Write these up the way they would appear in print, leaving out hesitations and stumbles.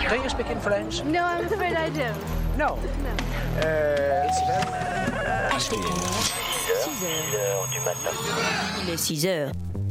Do you speak in French? No, I'm afraid I don't. No. No. It's very... HPR, 6h du matin. Il est 6h.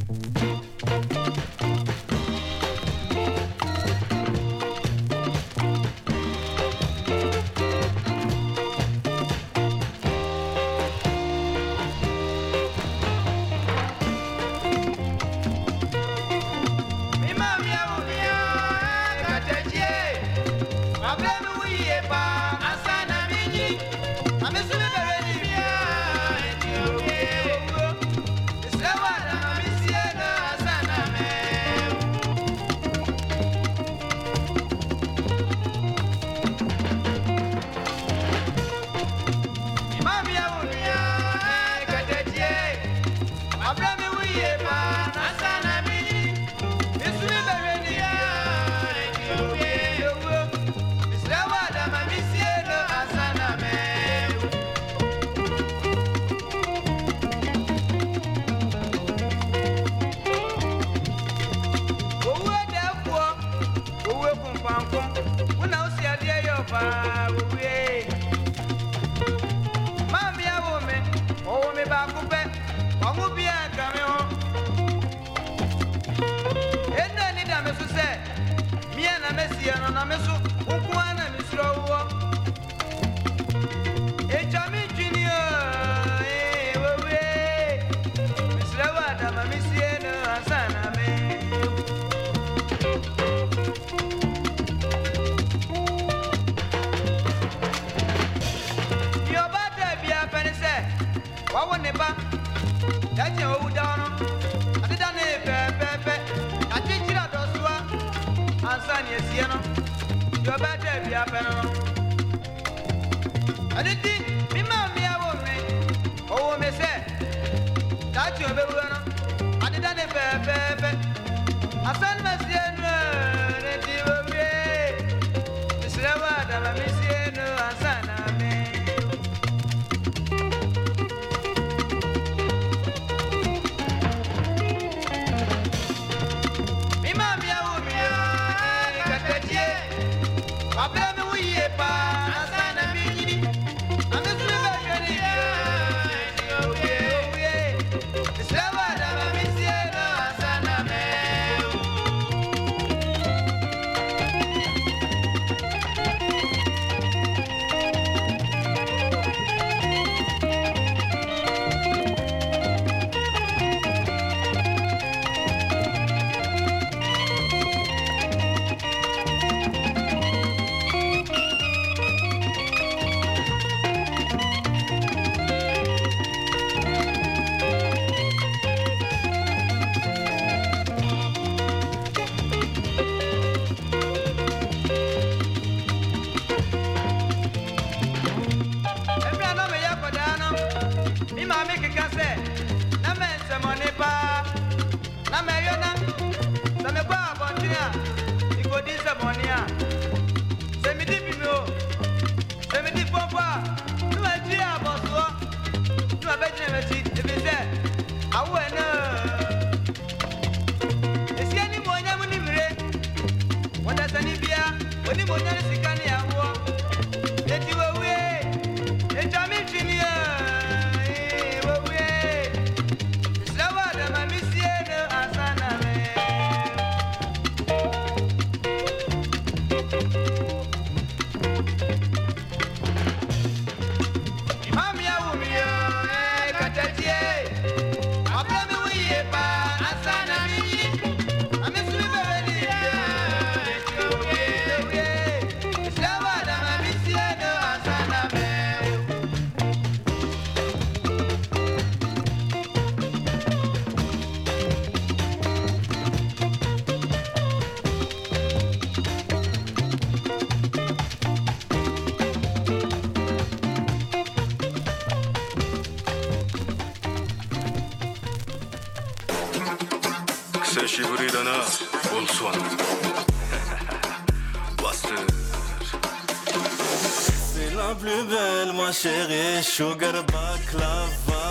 C'est la plus belle, ma chérie, sugar baklava.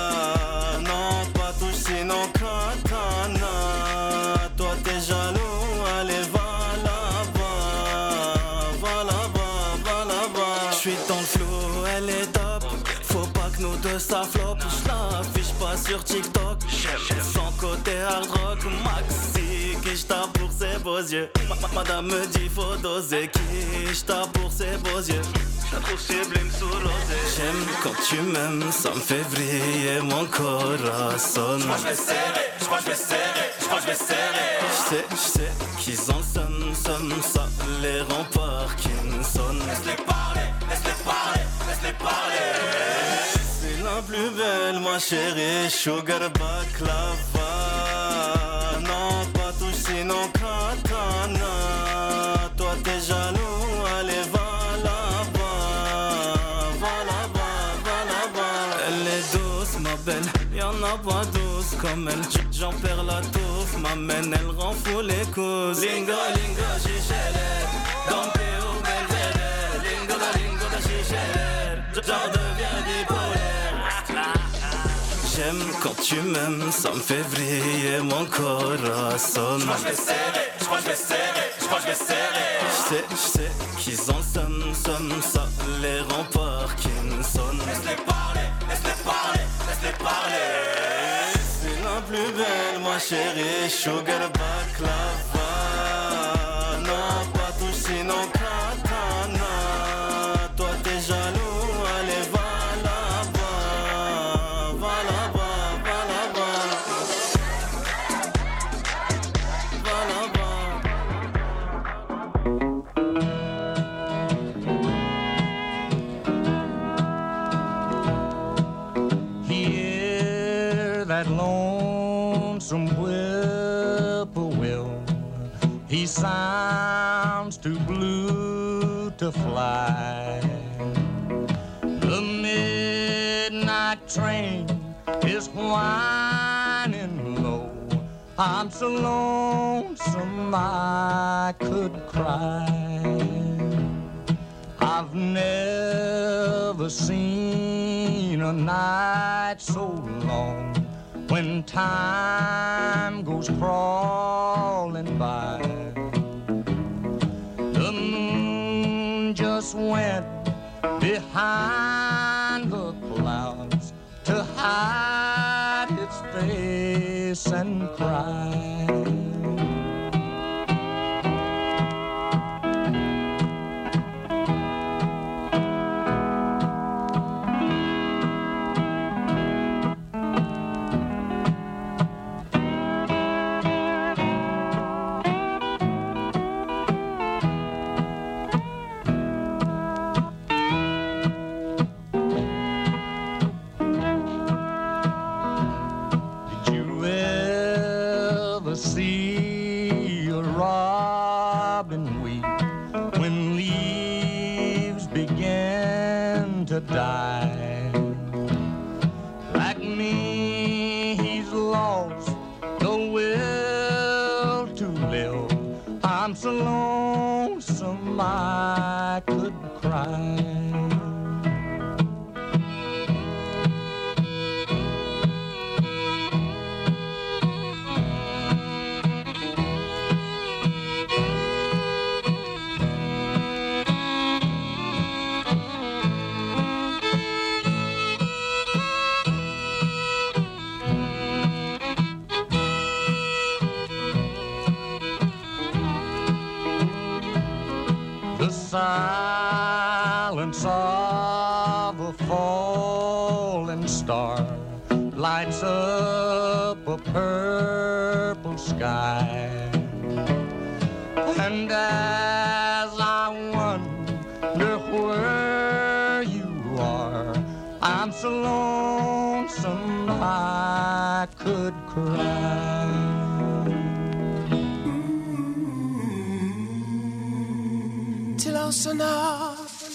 Non, pas touche, sinon katana. Toi t'es jaloux, allez va là-bas. de sa flop, je l'affiche pas sur TikTok. Son côté hard rock, Maxi, qui tape pour ses beaux yeux. Madame me dit faut doser, qui tape pour ses beaux yeux. J'aime quand tu m'aimes, ça me fait vriller mon corazon. J'crois je vais serrer. J'sais qu'ils ont le somme, ça les rend Parkinson. Laisse-les parler. C'est la plus belle, ma chérie, Sugar Baklava. Non, pas touche, sinon katana. Toi t'es jaloux, allez va là-bas. Elle est douce, ma belle, y'en a pas douce comme elle. J'en perds la touffe, m'amène, elle rend fou les couses. Lingo, chichelet, Dompéo, Belvedere. Lingo, chichelet, j'en deviens bipolaire. J'aime quand tu m'aimes, ça me fait vriller mon corazon. J'crois je vais serrer. J'sais qu'ils ont le somme, ça les rend Parkinson. Laisse-les parler. C'est la plus belle, ma chérie, Sugar Baklava. Non, pas touche, sinon katana. Toi t'es jaloux, allez va là-bas. Hear that lonesome whippoorwill. He sounds too blue to fly. The midnight train is whining low. I'm so lonesome I could cry. I've never seen a night so long when time goes crawling by. The moon just went behind the clouds to hide its face and cry. See a robin weep when leaves begin to die. Like me, he's lost the will to live. I'm so lonesome I could cry. Silence of a falling star lights up a purple sky. And as I wonder where you are, I'm so lonesome I could cry. Sana.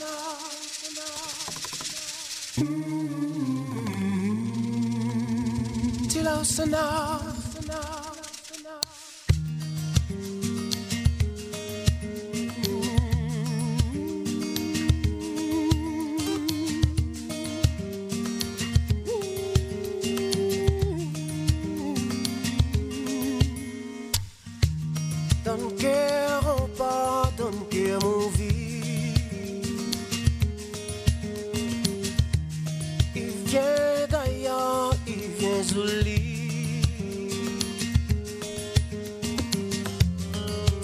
Tilo Sana. Don't care pas, don't care movie. If you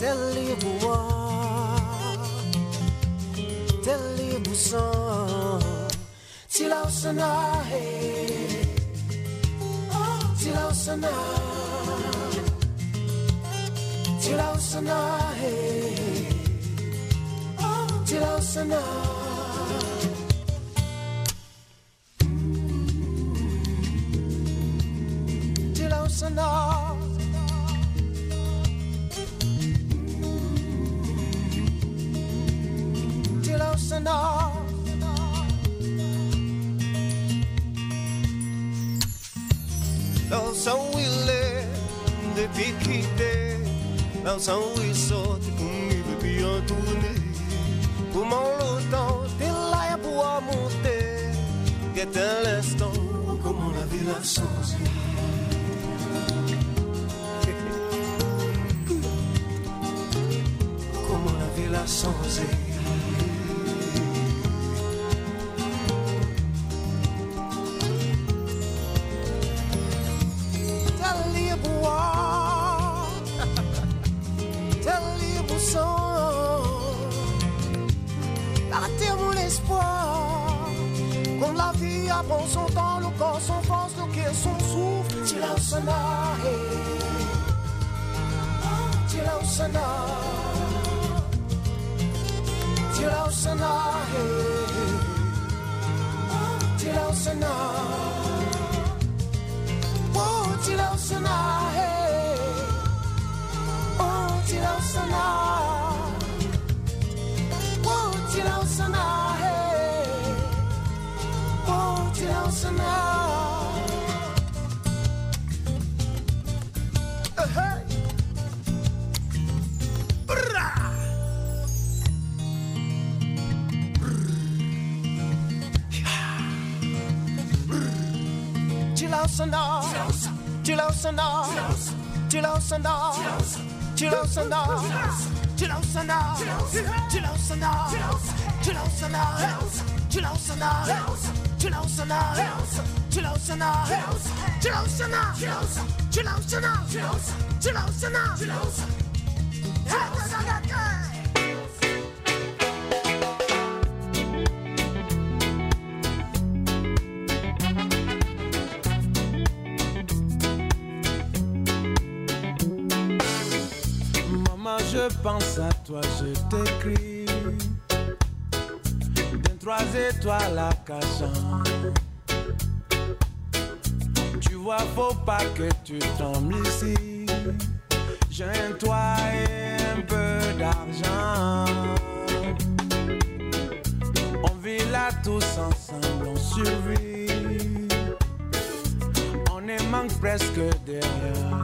Je pense à toi, je t'écris d'un 3 étoiles à Cachan. Tu vois, faut pas que tu tombes ici. J'ai un toit et un peu d'argent. On vit là tous ensemble, on survit. On ne manque presque de rien.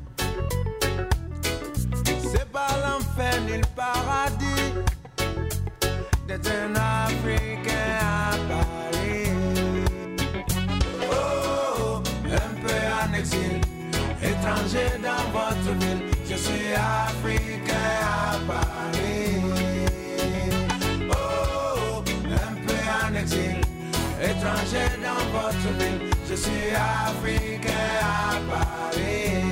C'est pas l'enfer ni le paradis d'être un Africain à Paris. Oh, un peu en exil, étranger dans votre ville. Je suis Africain à Paris. Oh, un peu en exil, étranger dans votre ville. Je suis Africain à Paris.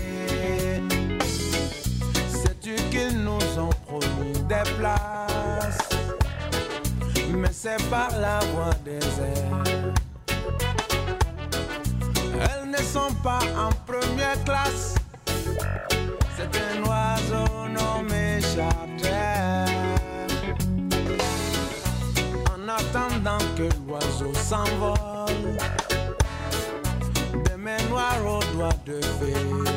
Qu'ils nous ont promis des places, mais c'est par la voie des airs. Elles ne sont pas en première classe. C'est un oiseau nommé charter. En attendant que l'oiseau s'envole, des mains noires aux doigts de fée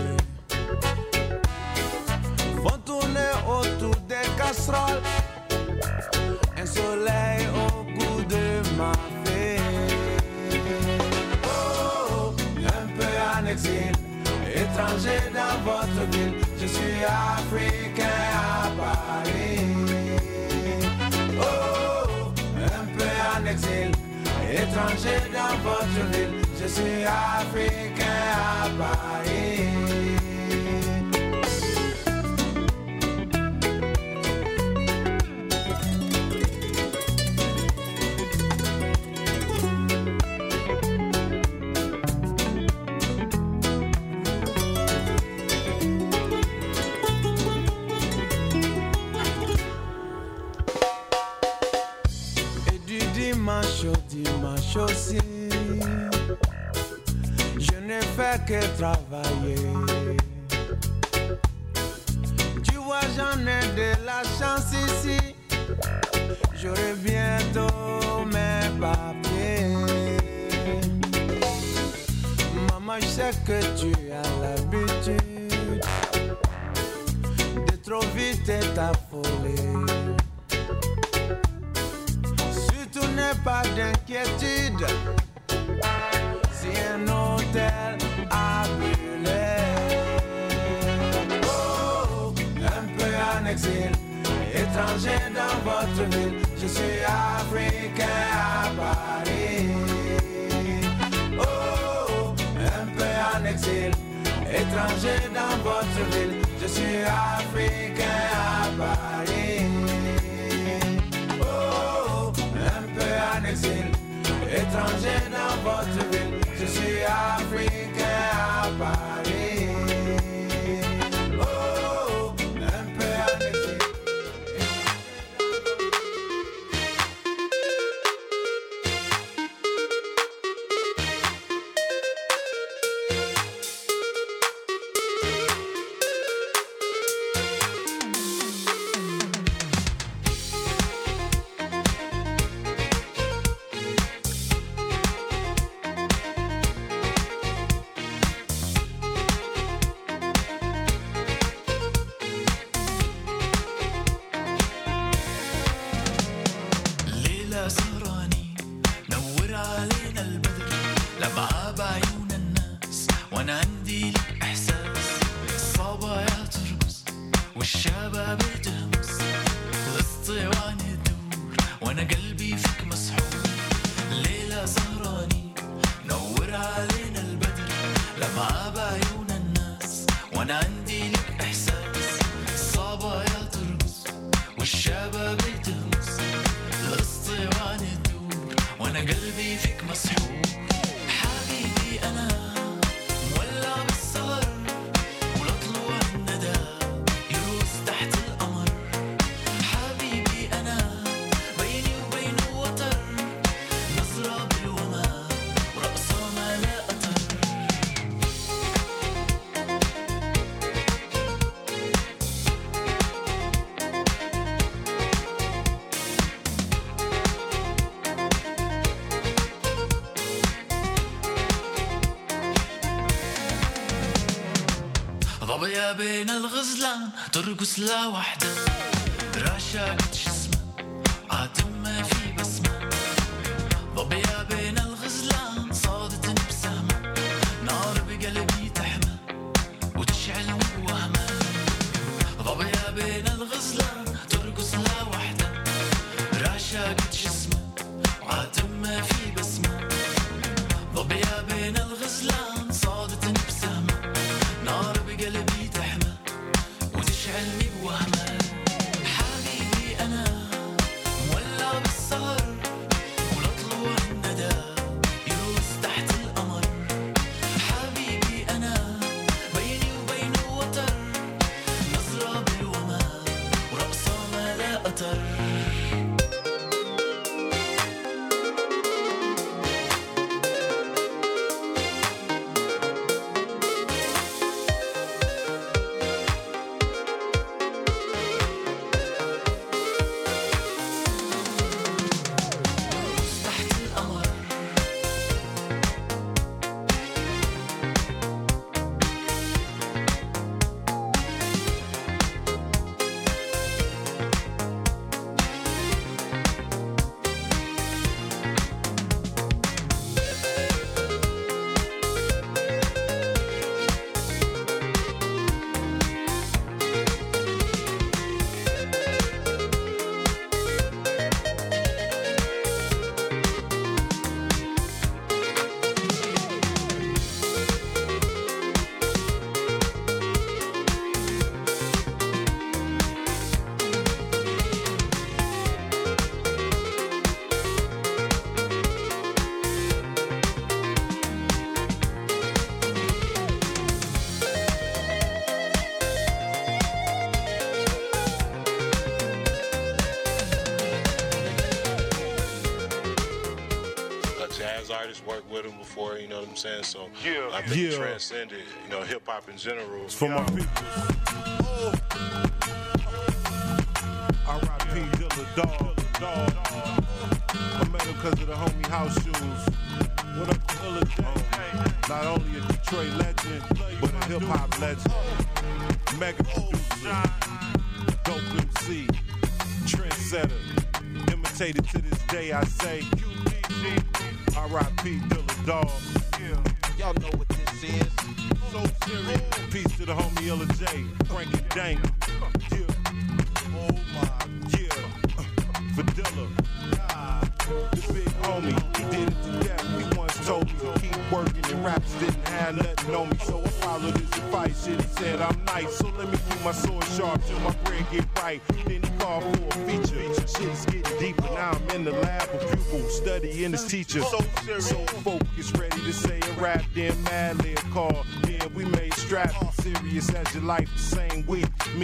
vont tourner autour des casseroles, un soleil au goût de ma fée. Oh, un peu en exil, étranger dans votre ville. Je suis Africain à Paris. Oh, un peu en exil, étranger dans votre ville. Je suis Africain à Paris. dimanche aussi, je n'ai fait que travailler. Tu vois, j'en ai de la chance ici, j'aurai bientôt mes papiers. Maman, je sais que tu as l'habitude de trop vite t'affoler. Surtout n'aie pas d'inquiétude si un hôtel a brûlé. Oh, un peu en exil, étranger dans votre ville, je suis africain à Paris. Oh, un peu en exil, étranger dans votre ville, je suis africain à Paris. Oh, un peu en exil, étranger dans votre ville, je suis africain à Paris. Oh, un peu en exil. ضبيا بين الغزلان ترقص لا وحدة، راشقت جسمه عاتم ما في بسمة. ضبيا بين الغزلان صادت بسهمة، نار بقلبي تحمى وتشعل وهمة. ضبيا بين الغزلان ترقص لا وحدة، راشقت جسمه عاتم ما في بسمة. ضبيا بين الغزلان صادت بسهمة، نار بقلبي تحمى وتشعلني بوهمة. حبيبي أنا مولع بالسهر ولطلوع الندى يروس تحت القمر. حبيبي أنا بيني وبينه وتر، نظرة بالوما you know what I'm saying? So I think it transcended, you know, hip hop in general. It's for my people. R.I.P. Dilla Dog. I met him because of the homie house shoes. What up, Dilla Dog? Not only a Detroit legend, but a hip hop legend. Mega producer, dope MC, trendsetter. Imitated to this day, I say. R.I.P. Dilla Dog. Y'all know what this is. So serious. Peace to the homie Illa J. Frank and Dank. Yeah. Oh my, yeah. For Dilla. The big homie, he did it to death. He once told me to keep working and raps didn't have nothing on me. So I followed his advice. Shit, he said I'm nice. So let me keep my sword sharp till my brain get right. Then he called for a feature. Shit's getting deeper. Now I'm in the lab with pupils studying his teacher. So focused, ready to say a rap. Then Mad Lib called. Then we made strap. Serious as your life the same week. Me